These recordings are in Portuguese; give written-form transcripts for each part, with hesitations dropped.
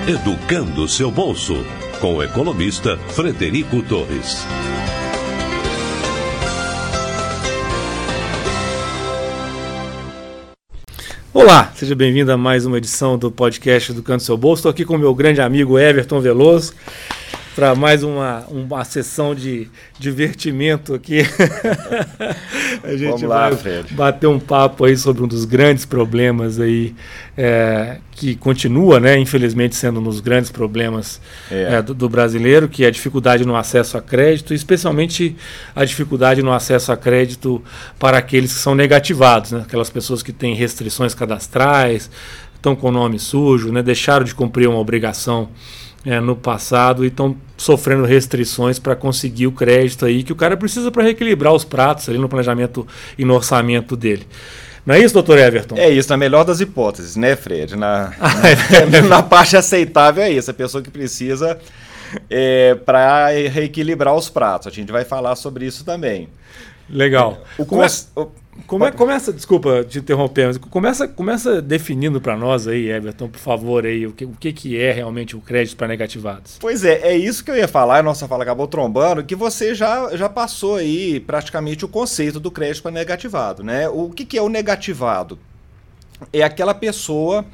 Educando seu bolso, com o economista Frederico Torres. Olá, seja bem-vindo a mais uma edição do podcast Educando seu bolso. Estou aqui com o meu grande amigo Everton Veloso para mais uma sessão de divertimento aqui. A gente vai bater um papo aí sobre um dos grandes problemas aí, que continua, né, infelizmente sendo um dos grandes problemas do brasileiro, que é a dificuldade no acesso a crédito, especialmente a dificuldade no acesso a crédito para aqueles que são negativados, né, aquelas pessoas que têm restrições cadastrais, estão com o nome sujo, né, deixaram de cumprir uma obrigação no passado e estão sofrendo restrições para conseguir o crédito aí que o cara precisa para reequilibrar os pratos ali no planejamento e no orçamento dele. Não é isso, doutor Everton? É isso, na melhor das hipóteses, né, Fred? Na parte aceitável é isso, a pessoa que precisa para reequilibrar os pratos. A gente vai falar sobre isso também. Legal. Começa, desculpa te interromper, mas começa definindo para nós aí, Everton, por favor, aí, o que é realmente o crédito para negativados. Pois é isso que eu ia falar, a nossa fala acabou trombando, que você já passou aí praticamente o conceito do crédito para negativado, né? O que é o negativado? É aquela pessoa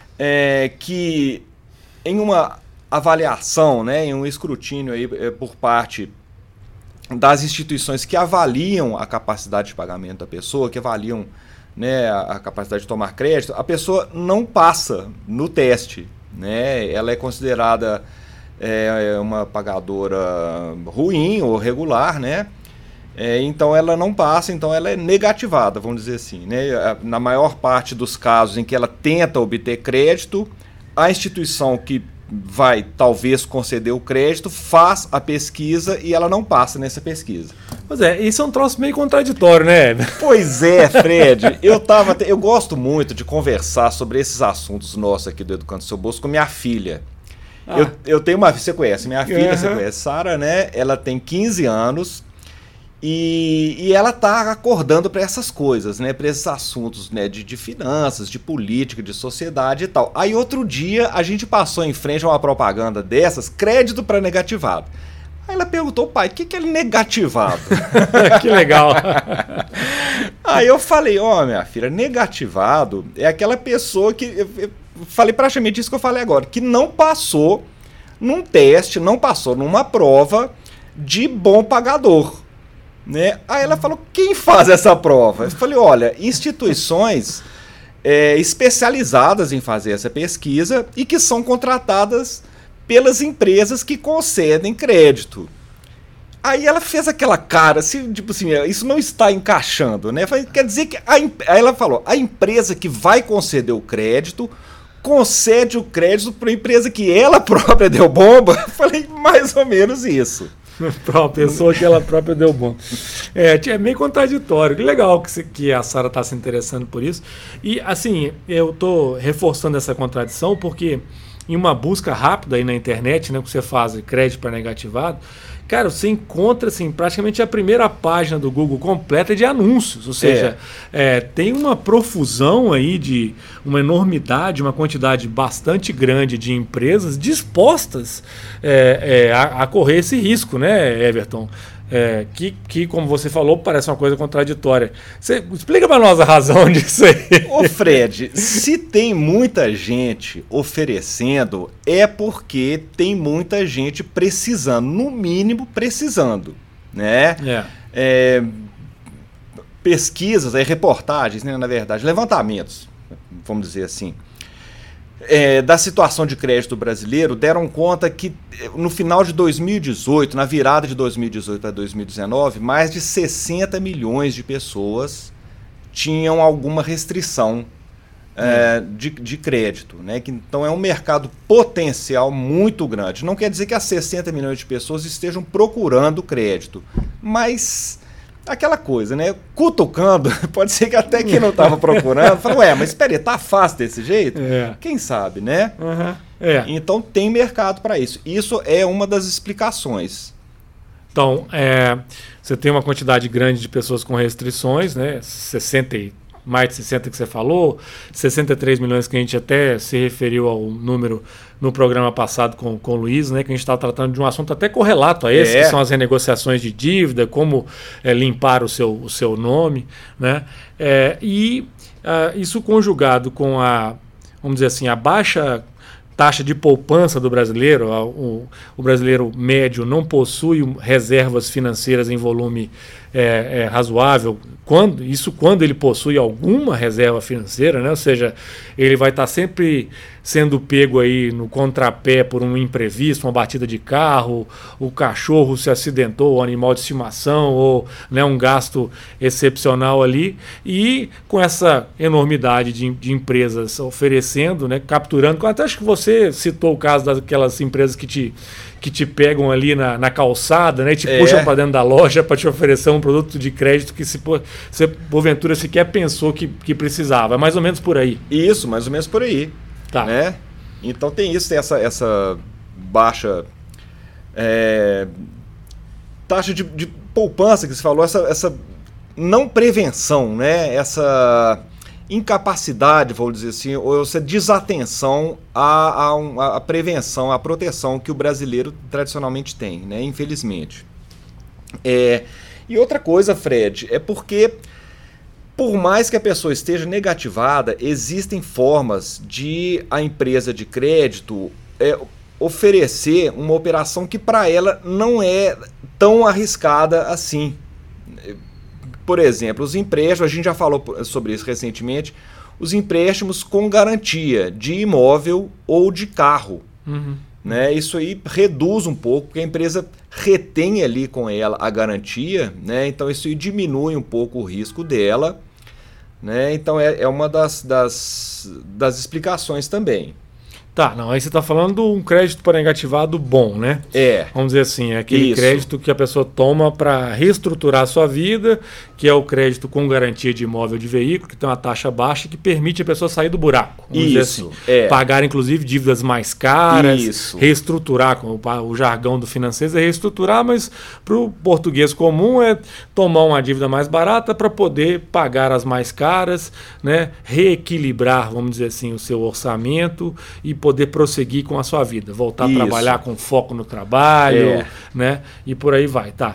que em uma avaliação, né, em um escrutínio aí por parte das instituições que avaliam a capacidade de pagamento da pessoa, que avaliam, né, a capacidade de tomar crédito, a pessoa não passa no teste, né? Ela é considerada uma pagadora ruim ou regular, né? Então ela não passa, então ela é negativada, vamos dizer assim, né? Na maior parte dos casos em que ela tenta obter crédito, a instituição que vai talvez conceder o crédito, faz a pesquisa e ela não passa nessa pesquisa. Pois isso é um troço meio contraditório, né? Pois é, Fred. Eu gosto muito de conversar sobre esses assuntos nossos aqui do Educando Seu Bolso com minha filha. Eu tenho uma filha, você conhece, minha filha, você conhece, Sara, né? Ela tem 15 anos e ela tá acordando para essas coisas, né? Para esses assuntos, né? De finanças, de política, de sociedade e tal. Aí outro dia a gente passou em frente a uma propaganda dessas, crédito para negativado. Aí ela perguntou, pai, o que é negativado? Que legal. Aí eu falei, minha filha, negativado é aquela pessoa que... Eu falei praticamente isso que eu falei agora, que não passou num teste, não passou numa prova de bom pagador. Né? Aí ela falou, quem faz essa prova? Eu falei, olha, instituições especializadas em fazer essa pesquisa e que são contratadas pelas empresas que concedem crédito. Aí ela fez aquela cara, assim, tipo assim, isso não está encaixando, né? Quer dizer que aí ela falou, a empresa que vai conceder o crédito concede o crédito para a empresa que ela própria deu bomba. Eu falei, mais ou menos isso. Para uma pessoa que ela própria deu bom. É meio contraditório. Que legal que a Sara está se interessando por isso. E, assim, eu estou reforçando essa contradição porque em uma busca rápida aí na internet, né, que você faz crédito para negativado, cara, você encontra assim, praticamente a primeira página do Google completa de anúncios. Ou seja, tem uma profusão aí de uma enormidade, uma quantidade bastante grande de empresas dispostas a correr esse risco, né, Everton? Que, como você falou, parece uma coisa contraditória. Você explica para nós a razão disso aí. Ô Fred, se tem muita gente oferecendo, é porque tem muita gente precisando, no mínimo precisando, né? Pesquisas, reportagens, né, na verdade, levantamentos, vamos dizer assim, da situação de crédito brasileiro deram conta que no final de 2018, na virada de 2018 para 2019, mais de 60 milhões de pessoas tinham alguma restrição de crédito, né? Então é um mercado potencial muito grande. Não quer dizer que as 60 milhões de pessoas estejam procurando crédito, mas aquela coisa, né? Cutucando, pode ser que até quem não estava procurando fala, mas espera aí, tá fácil desse jeito? Quem sabe, né? Então tem mercado para isso. Isso é uma das explicações. Então, você tem uma quantidade grande de pessoas com restrições, né? 60 e mais de 60 que você falou, 63 milhões que a gente até se referiu ao número no programa passado com o Luiz, né, que a gente estava tratando de um assunto até correlato a esse, que são as renegociações de dívida, como limpar o seu nome, né, isso conjugado com vamos dizer assim, a baixa taxa de poupança do brasileiro, o brasileiro médio não possui reservas financeiras em volume razoável, quando ele possui alguma reserva financeira, né? Ou seja, ele vai estar sempre sendo pego aí no contrapé por um imprevisto, uma batida de carro, o cachorro se acidentou, o animal de estimação, ou, né, um gasto excepcional ali, e com essa enormidade de empresas oferecendo, né, capturando, até acho que você citou o caso daquelas empresas que te pegam ali na calçada, né, e te puxam para dentro da loja para te oferecer um produto de crédito que você porventura sequer pensou que precisava. É mais ou menos por aí. Isso, mais ou menos por aí. Tá. Né? Então tem isso, tem essa baixa taxa de poupança que você falou, essa não prevenção, né? Essa incapacidade, vou dizer assim, ou essa desatenção à prevenção, à proteção que o brasileiro tradicionalmente tem, né? Infelizmente. E outra coisa, Fred, é porque por mais que a pessoa esteja negativada, existem formas de a empresa de crédito oferecer uma operação que para ela não é tão arriscada assim. Por exemplo, os empréstimos, a gente já falou sobre isso recentemente, os empréstimos com garantia de imóvel ou de carro. Uhum. Né? Isso aí reduz um pouco, porque a empresa retém ali com ela a garantia, né? Então isso aí diminui um pouco o risco dela. Né? Então é uma das explicações também. Tá, não, aí você está falando de um crédito para negativado bom, né? Vamos dizer assim, é aquele crédito que a pessoa toma para reestruturar a sua vida, que é o crédito com garantia de imóvel de veículo, que tem uma taxa baixa que permite a pessoa sair do buraco. Vamos dizer assim, pagar inclusive dívidas mais caras, reestruturar, com o jargão do financeiro é reestruturar, mas para o português comum é tomar uma dívida mais barata para poder pagar as mais caras, né? Reequilibrar, vamos dizer assim, o seu orçamento e poder prosseguir com a sua vida, voltar a trabalhar com foco no trabalho, né? E por aí vai, tá?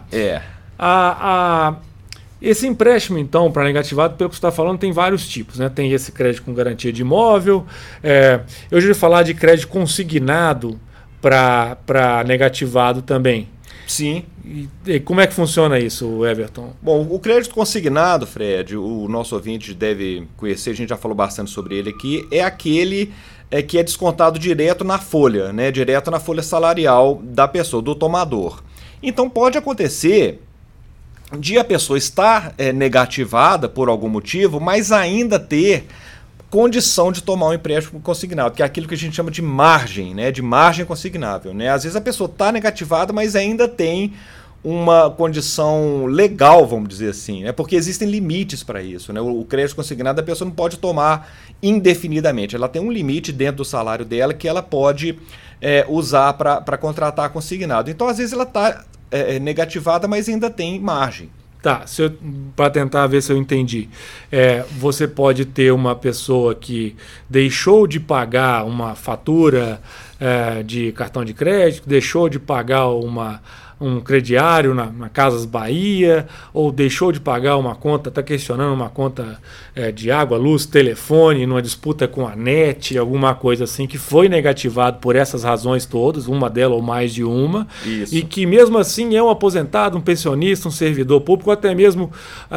Esse empréstimo, então, para negativado, pelo que você está falando, tem vários tipos, né? Tem esse crédito com garantia de imóvel, eu já ia falar de crédito consignado para negativado também. Sim. E como é que funciona isso, Everton? Bom, o crédito consignado, Fred, o nosso ouvinte deve conhecer, a gente já falou bastante sobre ele aqui, é aquele que é descontado direto na folha, né? Direto na folha salarial da pessoa, do tomador. Então pode acontecer de a pessoa estar negativada por algum motivo, mas ainda ter condição de tomar um empréstimo consignado, que é aquilo que a gente chama de margem, né? De margem consignável, né? Às vezes a pessoa está negativada, mas ainda tem uma condição legal, vamos dizer assim, né? Porque existem limites para isso, né? O crédito consignado a pessoa não pode tomar indefinidamente, ela tem um limite dentro do salário dela que ela pode usar para contratar consignado. Então, às vezes ela está negativada, mas ainda tem margem. Tá, para tentar ver se eu entendi. Você pode ter uma pessoa que deixou de pagar uma fatura de cartão de crédito, deixou de pagar um crediário na Casas Bahia, ou deixou de pagar uma conta, está questionando uma conta de água, luz, telefone, numa disputa com a NET, alguma coisa assim, que foi negativado por essas razões todas, uma delas ou mais de uma, Isso. E que mesmo assim é um aposentado, um pensionista, um servidor público, ou até mesmo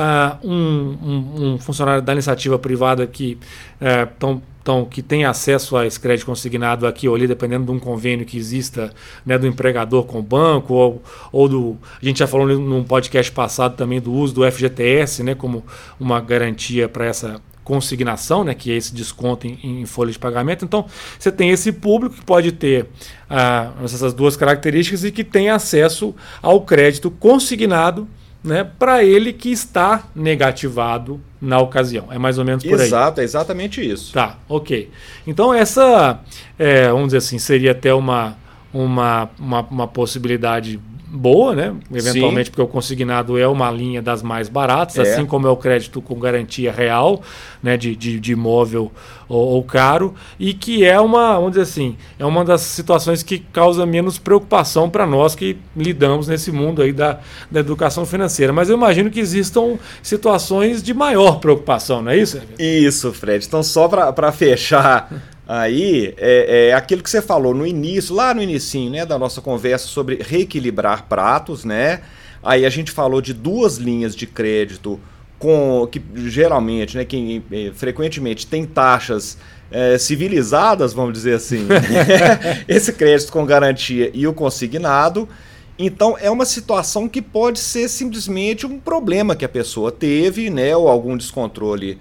um funcionário da iniciativa privada que que tem acesso a esse crédito consignado aqui ou ali, dependendo de um convênio que exista, né, do empregador com o banco, ou a gente já falou num podcast passado também do uso do FGTS, né, como uma garantia para essa consignação, né, que é esse desconto em folha de pagamento. Então, você tem esse público que pode ter essas duas características e que tem acesso ao crédito consignado, né, para ele que está negativado na ocasião. É mais ou menos por aí. Exato, é exatamente isso. Tá, ok. Então essa, vamos dizer assim, seria até uma possibilidade boa, né? Eventualmente, sim, porque o consignado é uma linha das mais baratas, assim como é o crédito com garantia real, né? de imóvel ou caro, e que é vamos dizer assim, é uma das situações que causa menos preocupação para nós que lidamos nesse mundo aí da educação financeira. Mas eu imagino que existam situações de maior preocupação, não é isso? Isso, Fred. Então, só para fechar aí, aquilo que você falou no início, lá no inicinho, né, da nossa conversa sobre reequilibrar pratos, né? Aí a gente falou de duas linhas de crédito que geralmente, né, que frequentemente tem taxas civilizadas, vamos dizer assim, né? Esse crédito com garantia e o consignado. Então é uma situação que pode ser simplesmente um problema que a pessoa teve, né, ou algum descontrole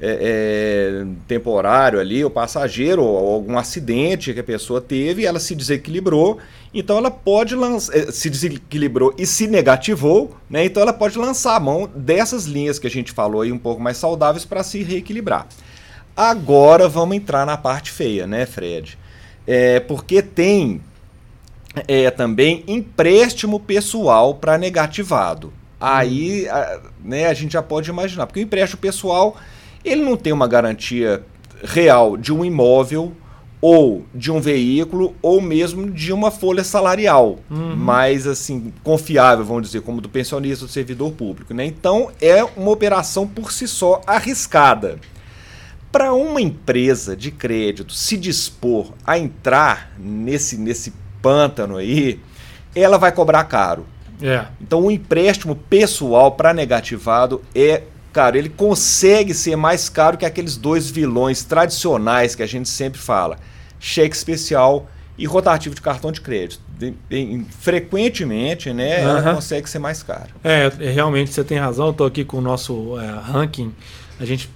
temporário ali, o passageiro, ou algum acidente que a pessoa teve, ela se desequilibrou, então ela pode se desequilibrou e se negativou, né? Então ela pode lançar a mão dessas linhas que a gente falou aí um pouco mais saudáveis para se reequilibrar. Agora vamos entrar na parte feia, né, Fred? Porque tem também empréstimo pessoal para negativado. Aí né, a gente já pode imaginar, porque o empréstimo pessoal ele não tem uma garantia real de um imóvel ou de um veículo ou mesmo de uma folha salarial, mais assim confiável, vamos dizer, como do pensionista, do servidor público, né? Então é uma operação por si só arriscada. Para uma empresa de crédito se dispor a entrar nesse pântano aí, ela vai cobrar caro. Então o empréstimo pessoal para negativado cara, ele consegue ser mais caro que aqueles dois vilões tradicionais que a gente sempre fala, cheque especial e rotativo de cartão de crédito. Frequentemente, né, ela consegue ser mais caro. Realmente você tem razão, estou aqui com o nosso ranking, a gente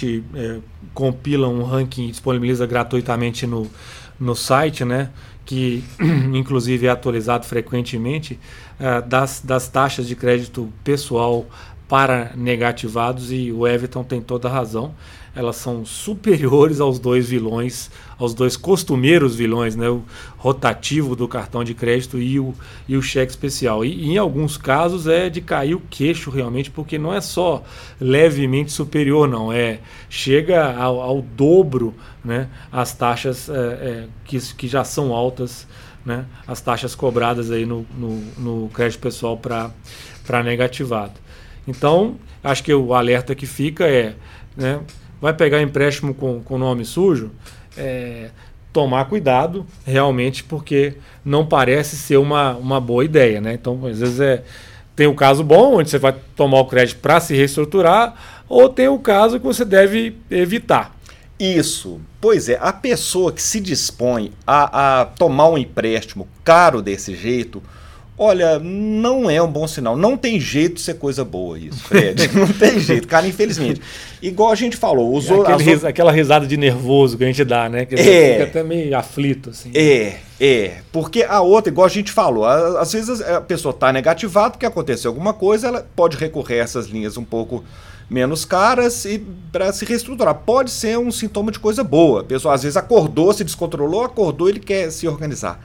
compila um ranking e disponibiliza gratuitamente no site, né, que inclusive é atualizado frequentemente, das taxas de crédito pessoal para negativados, e o Everton tem toda a razão, elas são superiores aos dois vilões, aos dois costumeiros vilões, né? O rotativo do cartão de crédito e o cheque especial. E em alguns casos é de cair o queixo realmente, porque não é só levemente superior, não, chega ao dobro, né? As taxas que já são altas, né? As taxas cobradas aí no crédito pessoal para negativado. Então, acho que o alerta que fica né, vai pegar empréstimo com nome sujo, tomar cuidado realmente, porque não parece ser uma boa ideia, né? Então, às vezes tem o caso bom, onde você vai tomar o crédito para se reestruturar, ou tem o caso que você deve evitar. Isso. Pois a pessoa que se dispõe a tomar um empréstimo caro desse jeito, olha, não é um bom sinal. Não tem jeito de ser coisa boa isso, Fred. Não tem jeito, cara, infelizmente. Igual a gente falou... Aquela risada de nervoso que a gente dá, né? Que fica até meio aflito, assim. Porque a outra, igual a gente falou, às vezes a pessoa está negativada porque aconteceu alguma coisa, ela pode recorrer a essas linhas um pouco menos caras e para se reestruturar. Pode ser um sintoma de coisa boa. A pessoa às vezes acordou, se descontrolou, ele quer se organizar.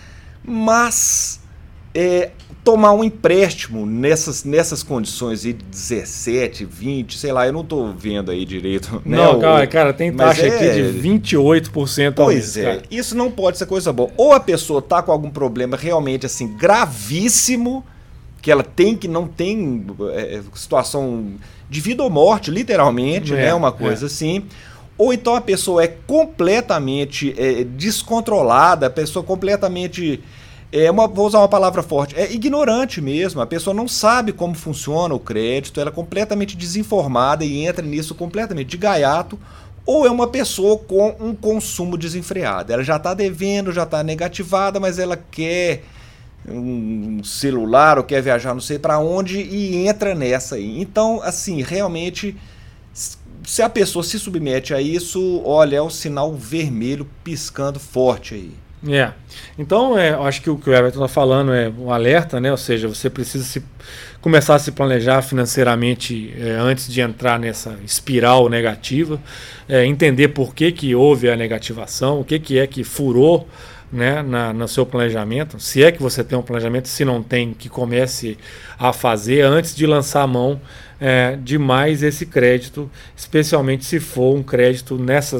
Mas... tomar um empréstimo nessas condições de 17, 20, sei lá, eu não estou vendo aí direito. Né? Não, cara, tem taxa aqui de 28%. Pois isso não pode ser coisa boa. Ou a pessoa está com algum problema realmente assim gravíssimo, que ela não tem situação de vida ou morte, literalmente, né? Uma coisa assim. Ou então a pessoa é completamente descontrolada, a pessoa completamente... vou usar uma palavra forte, ignorante mesmo, a pessoa não sabe como funciona o crédito, ela é completamente desinformada e entra nisso completamente de gaiato, ou é uma pessoa com um consumo desenfreado, ela já está devendo, já está negativada, mas ela quer um celular ou quer viajar não sei para onde e entra nessa aí. Então, assim, realmente, se a pessoa se submete a isso, olha, é um sinal vermelho piscando forte aí. Então, eu acho que o que o Everton está falando é um alerta, né? Ou seja, você precisa começar a se planejar financeiramente antes de entrar nessa espiral negativa, entender por que houve a negativação, o que furou né, no seu planejamento, se é que você tem um planejamento, se não tem, que comece a fazer antes de lançar a mão de mais esse crédito, especialmente se for um crédito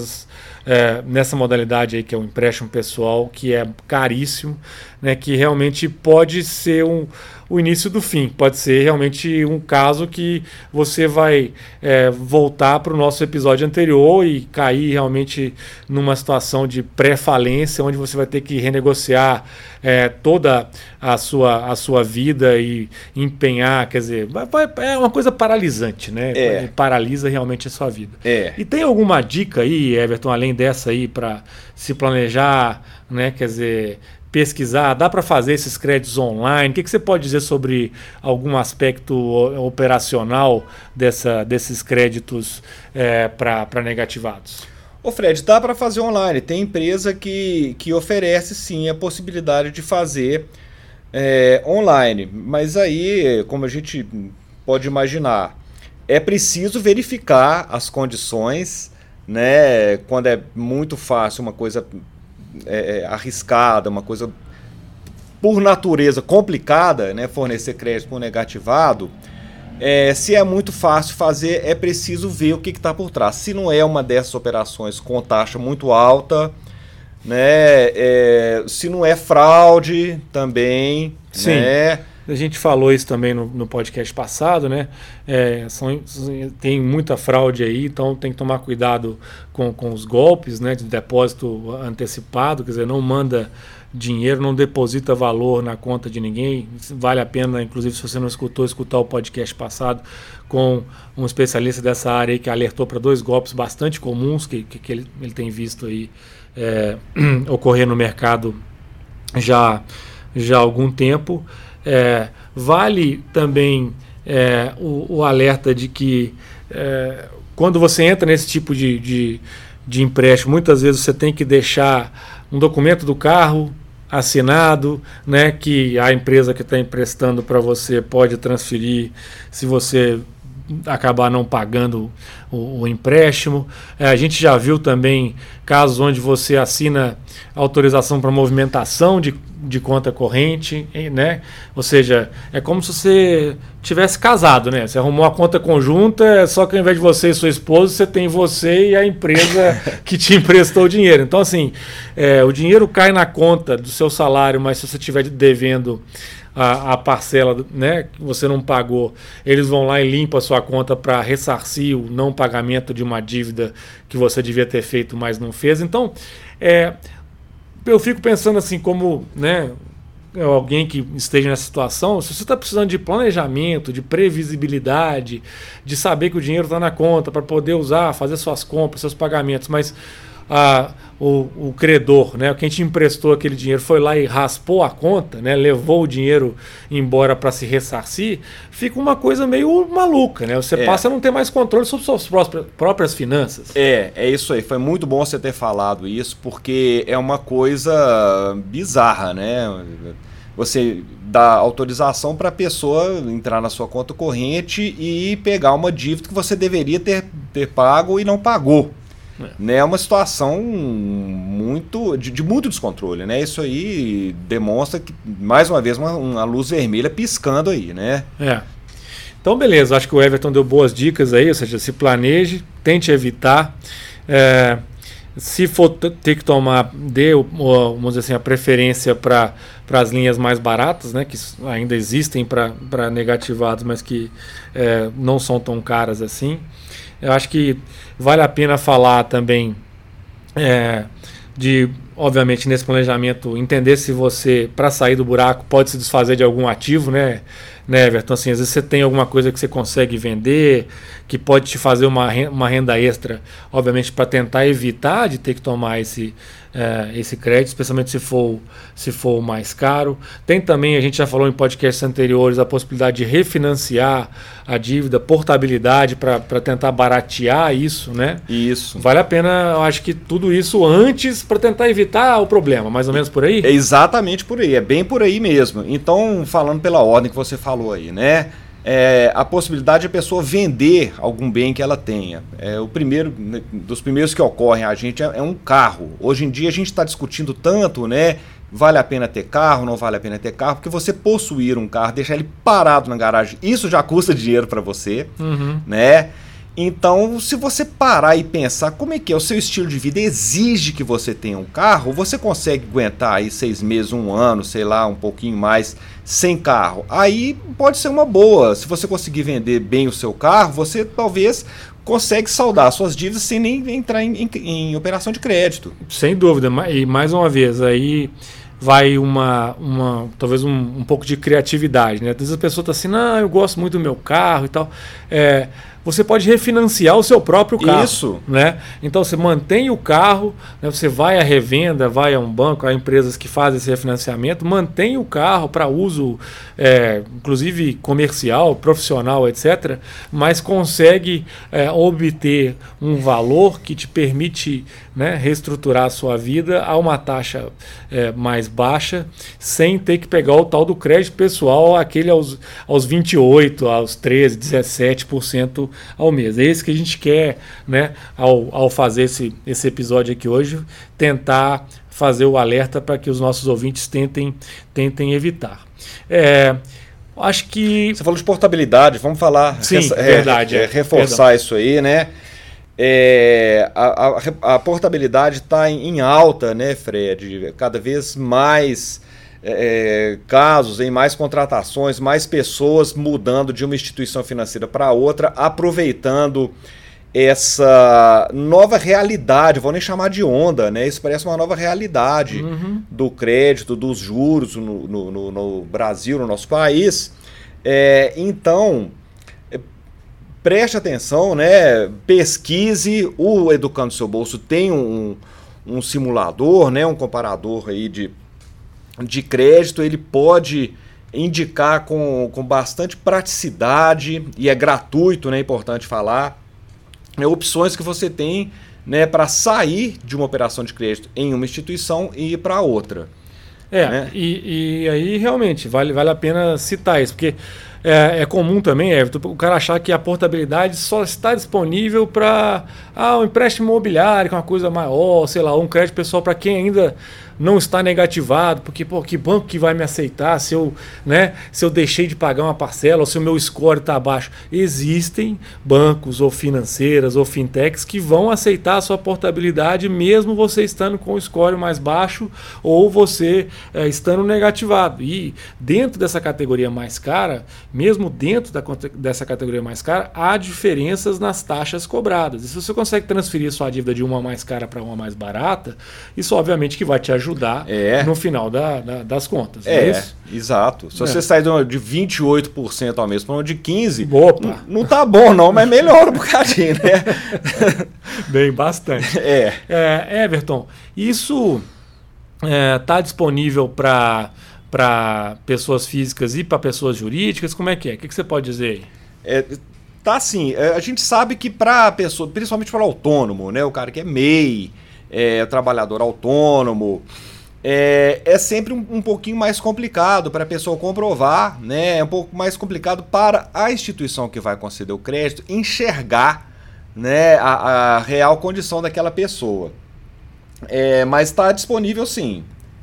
nessa modalidade aí que é o empréstimo pessoal, que é caríssimo, né, que realmente pode ser o início do fim, pode ser realmente um caso que você vai voltar para o nosso episódio anterior e cair realmente numa situação de pré-falência, onde você vai ter que renegociar toda a sua vida e empenhar, quer dizer, é uma coisa paralisante, né? Paralisa realmente a sua vida. E tem alguma dica aí, Everton, além dessa aí, para se planejar, né? Quer dizer, pesquisar, dá para fazer esses créditos online? O que você pode dizer sobre algum aspecto operacional desses créditos para negativados? Ô Fred, dá para fazer online. Tem empresa que oferece sim a possibilidade de fazer online. Mas aí, como a gente pode imaginar, é preciso verificar as condições, né? Quando é muito fácil, uma coisa arriscada, uma coisa por natureza complicada, né? Fornecer crédito por negativado. Se é muito fácil fazer, é preciso ver o que está por trás. Se não é uma dessas operações com taxa muito alta, né? Se não é fraude também. Sim. Né? A gente falou isso também no podcast passado, né? Tem muita fraude aí, então tem que tomar cuidado com os golpes, né? De depósito antecipado, quer dizer, não manda dinheiro, não deposita valor na conta de ninguém. Vale a pena, inclusive, se você não escutou, escutar o podcast passado com um especialista dessa área aí que alertou para 2 golpes bastante comuns que ele tem visto aí ocorrer no mercado já há algum tempo. Vale também o alerta de que quando você entra nesse tipo de empréstimo, muitas vezes você tem que deixar um documento do carro assinado, né, que a empresa que está emprestando para você pode transferir se você acabar não pagando o empréstimo. A gente já viu também casos onde você assina autorização para movimentação de conta corrente, né? Ou seja, é como se você tivesse casado, né? Você arrumou uma conta conjunta, só que ao invés de você e sua esposa, você tem você e a empresa que te emprestou o dinheiro. Então, assim, o dinheiro cai na conta do seu salário, mas se você estiver devendo a parcela, né, que você não pagou, eles vão lá e limpam a sua conta para ressarcir o não pagamento de uma dívida que você devia ter feito, mas não fez. Então, eu fico pensando assim, como, né, alguém que esteja nessa situação, se você está precisando de planejamento, de previsibilidade, de saber que o dinheiro está na conta para poder usar, fazer suas compras, seus pagamentos, mas o credor, né, quem te emprestou aquele dinheiro foi lá e raspou a conta, né, levou o dinheiro embora para se ressarcir, fica uma coisa meio maluca, né? Você passa a não ter mais controle sobre suas próprias finanças. É isso aí. Foi muito bom você ter falado isso, porque é uma coisa bizarra, né? Você dá autorização para a pessoa entrar na sua conta corrente e pegar uma dívida que você deveria ter pago e não pagou. É uma situação de muito descontrole, né? Isso aí demonstra que, mais uma vez, uma luz vermelha piscando aí, né? Então, beleza. Acho que o Everton deu boas dicas aí, ou seja, se planeje, tente evitar. Se for ter que tomar, vamos dizer assim, a preferência para as linhas mais baratas, né? Que ainda existem para negativados, mas que não são tão caras assim. Eu acho que vale a pena falar também obviamente, nesse planejamento, entender se você, para sair do buraco, pode se desfazer de algum ativo, né, Everton? Assim, às vezes você tem alguma coisa que você consegue vender, que pode te fazer uma renda extra, obviamente, para tentar evitar de ter que tomar esse crédito, especialmente se for mais caro. Tem também, a gente já falou em podcasts anteriores, a possibilidade de refinanciar a dívida, portabilidade, para tentar baratear isso, né? Isso. Vale a pena, eu acho que tudo isso antes, para tentar evitar o problema, mais ou menos por aí? É exatamente por aí, é bem por aí mesmo. Então, falando pela ordem que você falou aí, né? a possibilidade de a pessoa vender algum bem que ela tenha. O primeiro, dos primeiros que ocorrem a gente é um carro. Hoje em dia a gente está discutindo tanto, né? Vale a pena ter carro, não vale a pena ter carro, porque você possuir um carro, deixar ele parado na garagem, isso já custa dinheiro para você, né? Então, se você parar e pensar como é que é o seu estilo de vida, exige que você tenha um carro, você consegue aguentar aí 6 meses, 1 ano, sei lá, um pouquinho mais, sem carro. Aí pode ser uma boa. Se você conseguir vender bem o seu carro, você talvez consegue saldar suas dívidas sem nem entrar em operação de crédito. Sem dúvida. E mais uma vez, aí vai talvez um pouco de criatividade, né? Às vezes a pessoa está assim, não, eu gosto muito do meu carro e tal. Você pode refinanciar o seu próprio carro. Isso. Né? Então você mantém o carro, né? Você vai à revenda, vai a um banco, a empresas que fazem esse refinanciamento, mantém o carro para uso, inclusive comercial, profissional, etc., mas consegue obter um valor que te permite, né, reestruturar a sua vida a uma taxa mais baixa, sem ter que pegar o tal do crédito pessoal, aquele aos 28%, aos 13%, 17% ao mês. É esse que a gente quer, né, ao fazer esse episódio aqui hoje, tentar fazer o alerta para que os nossos ouvintes tentem evitar. Acho que... Você falou de portabilidade, vamos falar. Sim, verdade. Reforçar isso aí, né? A portabilidade está em alta, né, Fred? Cada vez mais casos, em mais contratações, mais pessoas mudando de uma instituição financeira para outra, aproveitando essa nova realidade, vou nem chamar de onda, né? Isso parece uma nova realidade do crédito, dos juros no Brasil, no nosso país. Então, preste atenção, né? Pesquise. O Educando Seu Bolso tem um simulador, né? Um comparador aí de crédito. Ele pode indicar com bastante praticidade, e é gratuito, né? É importante falar, opções que você tem, né, para sair de uma operação de crédito em uma instituição e ir para outra. Né? E aí realmente vale a pena citar isso, porque é comum também, Everton, o cara achar que a portabilidade só está disponível para um empréstimo imobiliário, que é uma coisa maior, sei lá, um crédito pessoal para quem ainda não está negativado, porque que banco que vai me aceitar se eu deixei de pagar uma parcela ou se o meu score está baixo. Existem bancos ou financeiras ou fintechs que vão aceitar a sua portabilidade mesmo você estando com o score mais baixo ou você estando negativado. E dentro dessa categoria mais cara, mesmo dentro dessa categoria mais cara, há diferenças nas taxas cobradas. E se você consegue transferir sua dívida de uma mais cara para uma mais barata, isso obviamente que vai te ajudar no final das contas. É isso? Exato. Se você sair de 28% ao mês para uma de 15%, não tá bom não, mas melhora um bocadinho, né? Bem, bastante. Everton, isso está disponível para pessoas físicas e para pessoas jurídicas? Como é que é? O que você pode dizer aí? Tá sim. A gente sabe que para pessoa, principalmente para o autônomo, né, o cara que é MEI, trabalhador autônomo, é sempre um pouquinho mais complicado para a pessoa comprovar, né? É um pouco mais complicado para a instituição que vai conceder o crédito enxergar, né, a real condição daquela pessoa. Mas está disponível sim.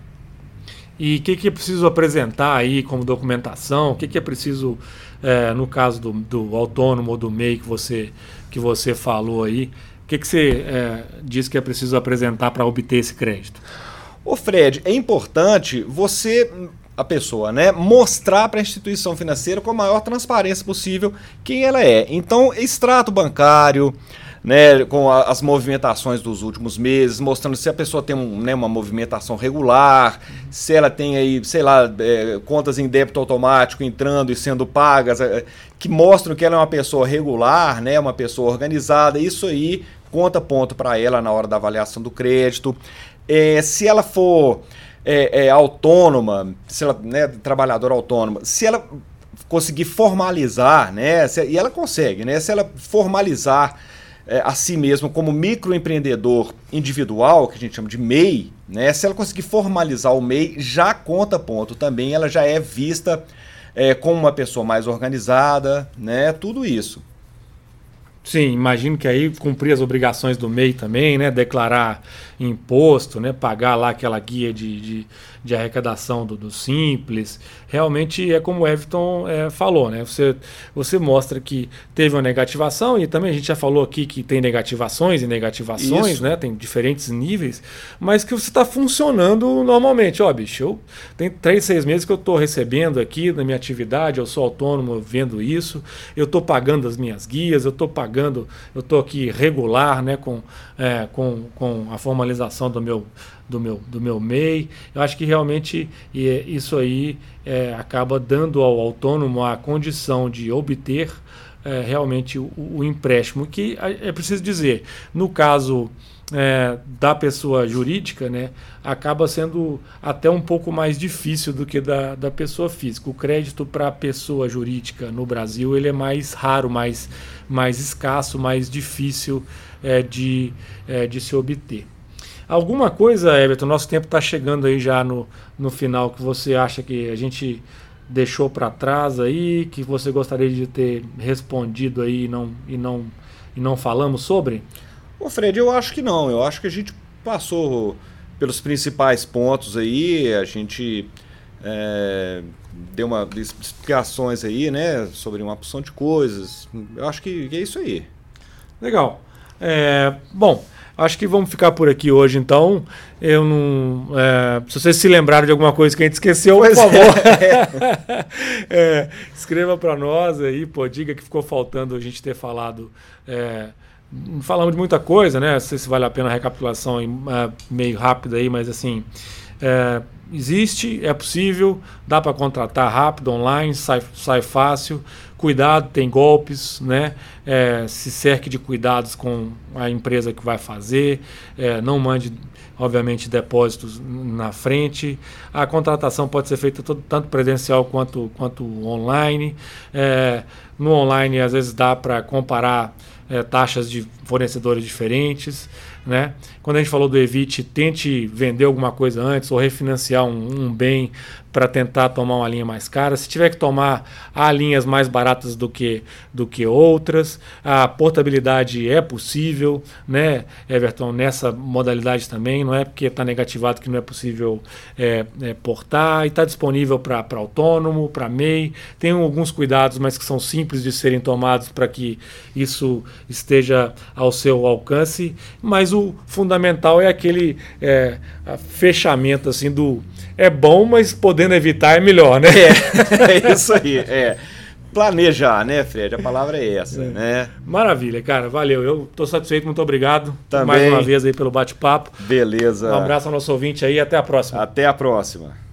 E o que é preciso apresentar aí como documentação? O que é preciso, no caso do autônomo ou do MEI que você falou aí? O que você diz que é preciso apresentar para obter esse crédito? Ô Fred, é importante a pessoa, né, mostrar para a instituição financeira com a maior transparência possível quem ela é. Então, extrato bancário, né, com as movimentações dos últimos meses, mostrando se a pessoa tem uma movimentação regular, se ela tem aí, sei lá, contas em débito automático entrando e sendo pagas, que mostram que ela é uma pessoa regular, né, uma pessoa organizada. Isso aí conta ponto para ela na hora da avaliação do crédito. Se ela for autônoma, se ela, né, trabalhadora autônoma, se ela conseguir formalizar, né, e ela consegue, né, se ela formalizar a si mesma como microempreendedor individual, que a gente chama de MEI, né, se ela conseguir formalizar o MEI, já conta ponto também, ela já é vista como uma pessoa mais organizada, né? Tudo isso. Sim, imagino que aí cumprir as obrigações do MEI também, né? Declarar imposto, né? Pagar lá aquela guia de arrecadação do Simples. Realmente é como o Everton falou, né? Você mostra que teve uma negativação, e também a gente já falou aqui que tem negativações e negativações, né? Tem diferentes níveis, mas que você está funcionando normalmente. Ó, bicho, tem 3, 6 meses que eu estou recebendo aqui na minha atividade, eu sou autônomo vendo isso, eu estou pagando as minhas guias, eu estou aqui regular, né? Com a formalização do meu MEI. Eu acho que realmente isso aí acaba dando ao autônomo a condição de obter realmente o empréstimo, que é preciso dizer, no caso da pessoa jurídica, né, acaba sendo até um pouco mais difícil do que da pessoa física. O crédito para a pessoa jurídica no Brasil ele é mais raro, mais escasso, mais difícil de se obter. Alguma coisa, Everton, nosso tempo está chegando aí já no final, que você acha que a gente deixou para trás aí, que você gostaria de ter respondido aí e não falamos sobre? Ô Fred, eu acho que não. Eu acho que a gente passou pelos principais pontos aí, a gente deu uma explicações aí, né, sobre uma porção de coisas. Eu acho que é isso aí. Legal. Bom, acho que vamos ficar por aqui hoje, então. Eu não, se vocês se lembraram de alguma coisa que a gente esqueceu, por favor, escreva para nós aí, diga que ficou faltando a gente ter falado. Falamos de muita coisa, né? Não sei se vale a pena a recapitulação meio rápida aí, mas assim, existe, é possível, dá para contratar rápido, online, sai fácil. Cuidado, tem golpes, né? Se cerque de cuidados com a empresa que vai fazer, não mande, obviamente, depósitos na frente. A contratação pode ser feita tanto presencial quanto online. No online, às vezes, dá para comparar taxas de fornecedores diferentes, né? Quando a gente falou do Evite, tente vender alguma coisa antes ou refinanciar um bem para tentar tomar uma linha mais cara. Se tiver que tomar, há linhas mais baratas do que outras. A portabilidade é possível, né, Everton, nessa modalidade também. Não é porque está negativado que não é possível portar. E está disponível para autônomo, para MEI. Tem alguns cuidados, mas que são simples de serem tomados para que isso esteja ao seu alcance. Mas o fundamental é aquele fechamento assim do... É bom, mas podendo evitar é melhor, né? É isso aí, Planejar, né, Fred? A palavra é essa, né? Maravilha, cara. Valeu. Eu estou satisfeito. Muito obrigado. Também. Mais uma vez aí pelo bate-papo. Beleza. Um abraço ao nosso ouvinte aí. Até a próxima. Até a próxima.